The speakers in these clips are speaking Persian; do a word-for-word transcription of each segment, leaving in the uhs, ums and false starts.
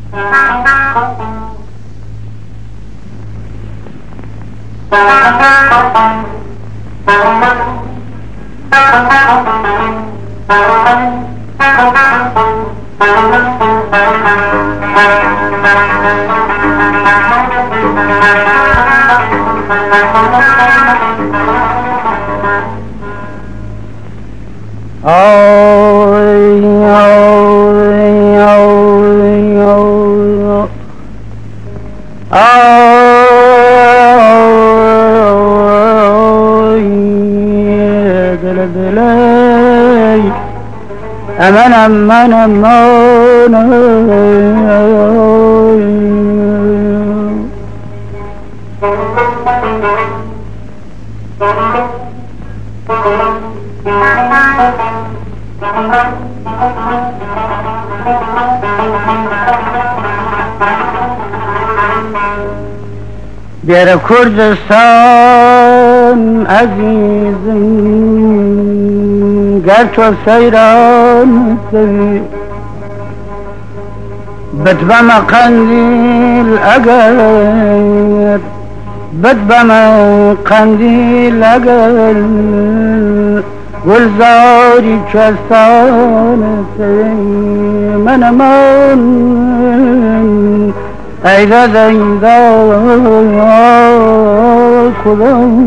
aman aman aman در کردستان عزیزم گر تو سیران سوی بدبم قندیل اگر بدبم قندیل اگر گلزاری چستان سوی من من ایداد ایداد خدا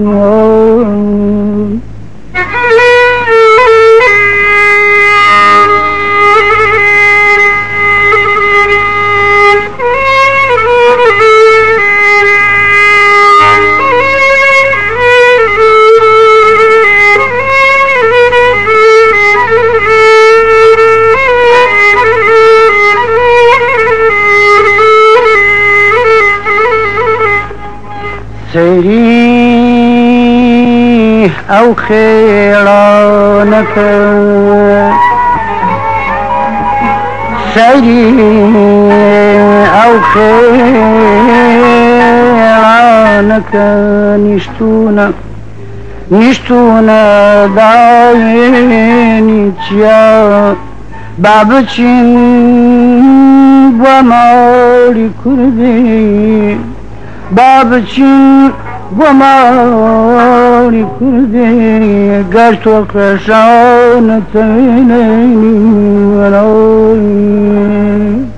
سيري أو خيرانك سيري أو خيرانك نشتونا نشتونا دايني تيا بابچين بامالي كردي بابچین گماری کردی گر تو کشان تینینی ورایی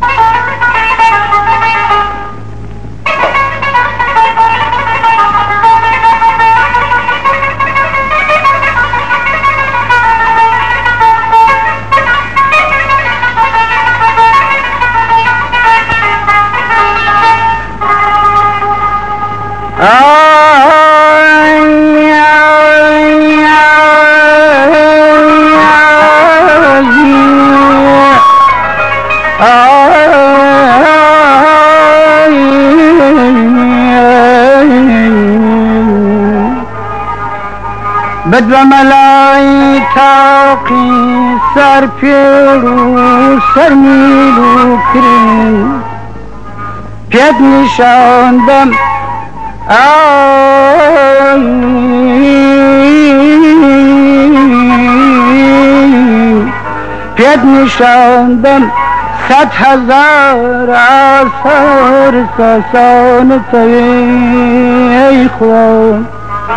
بدو ملای تاقی سر پیرو سر میلو کرن پید نشاندم آی پید نشاندم صد هزار آثار ساسان ای خوان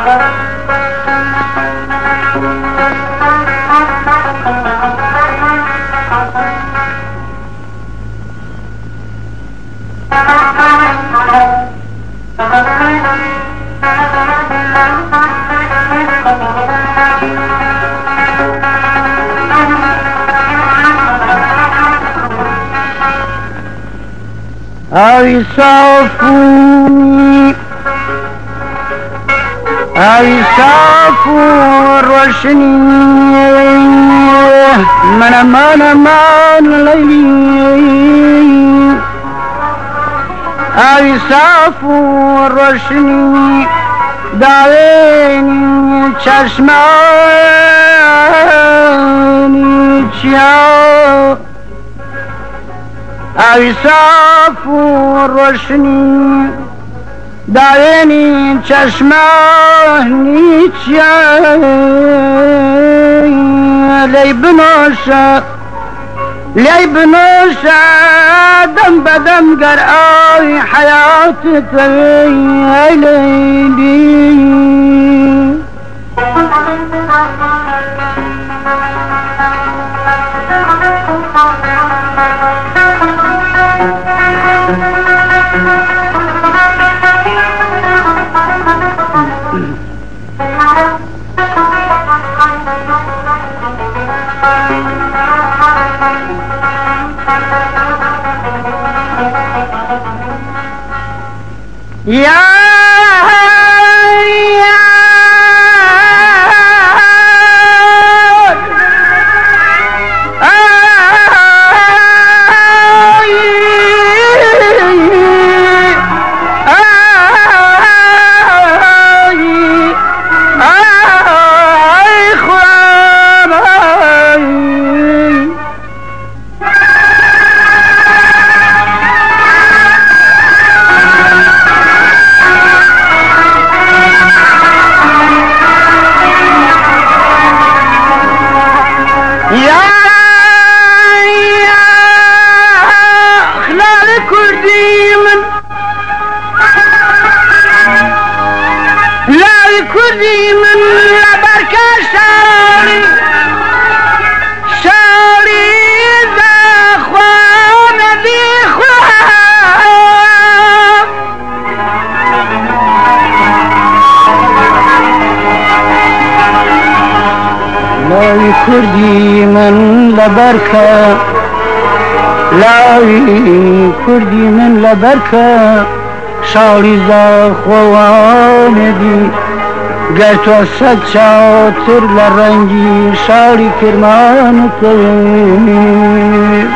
ای صافونی ای صافو روشنی من من من لیلی ای صافو روشنی داینی چشمانی چیا ای صافو روشنی داینی چشمانی چیا لی بنوشا لي بنوش دم بدم قرآي حياتي يا ليلي يا كردي من لبركة شاري شاري ذا خوان ذي خوان لا كردي من لبركة لا كردي من لبركة شاري ذا خوان ذي گر تو صد چاتر لرنگی شاری کرمان توی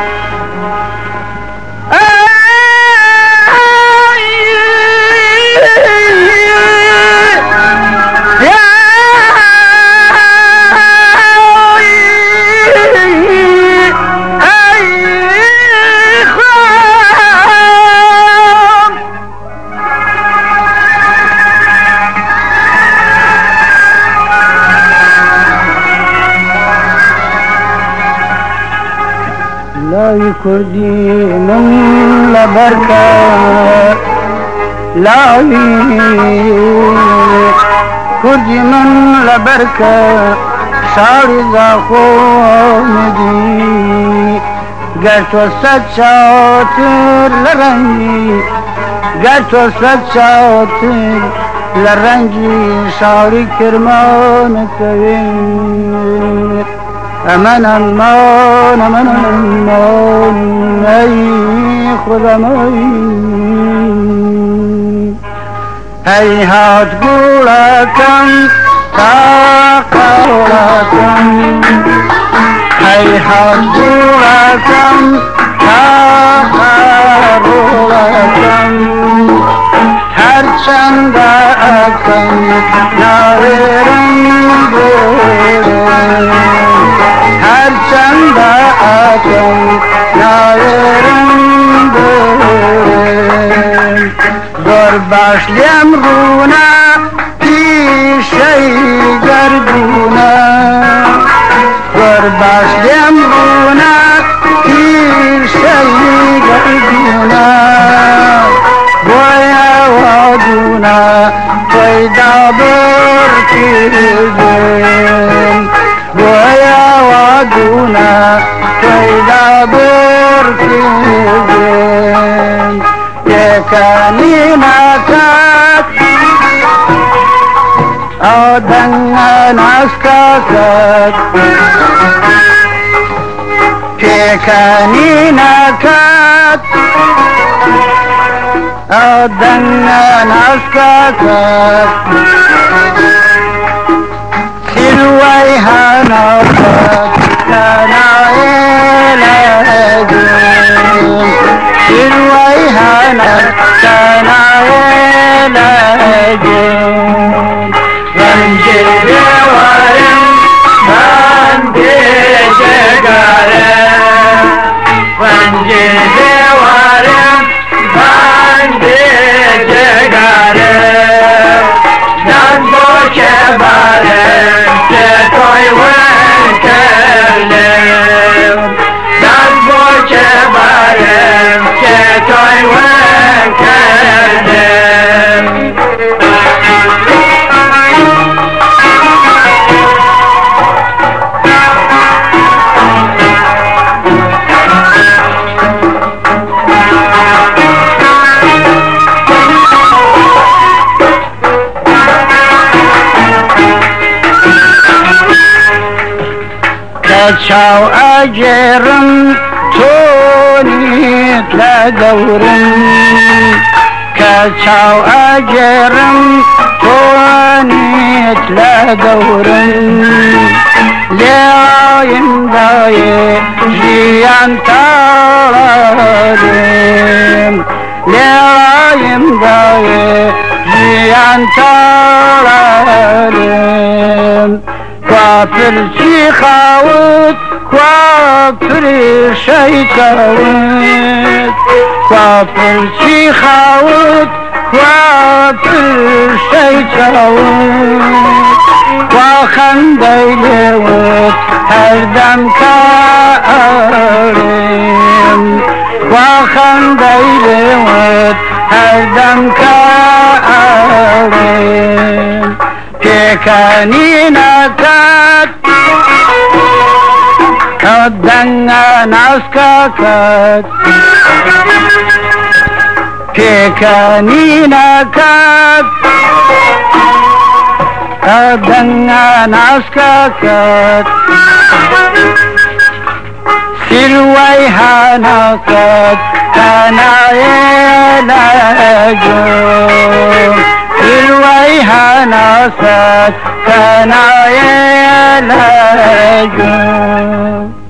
لا كردي من لبركة لا كردي من لبركة شاري ذا خوندي قلت وسط شاطر لرنجي قلت وسط شاطر لرنجي شاري كرمان كوين أمان المان أمان المان أي خدمين هيهات قولكم تاقولكم هيهات قولكم تاقولكم هرچند أكم ناورن بولن هرچند أكم ناورن بولن دور başlayam runa bir şey garduna dور başlayam runa bir şey garduna boya vaduna payda berkizim boya vaduna payda berkizim yekani nakat adangan askakat yekani nakat adangan askakat silwai hanakat kana elagin silwai hanakat kana elagin ranjil dewarim bande jagaram ranjil dewarim bande jagaram dan boche barem te toy wenkelem dan كتشاو أجرم تونيت لدورم كتشاو أجرم تونيت لدورم لعين داي جيان تارم لعين داي جيان تارم كافر شي خاوت كافر شي كاوت كافر شي خاوت كافر شي كاوت وخندي لوت هردم كارم وخندي لوت هردم كارم كيكاني نكات كدنا ناسكاكات كيكاني نكات كدنا ناسكاكات سلوي هانكات كانا يلاجو سلوي هانكات كانا يلاجو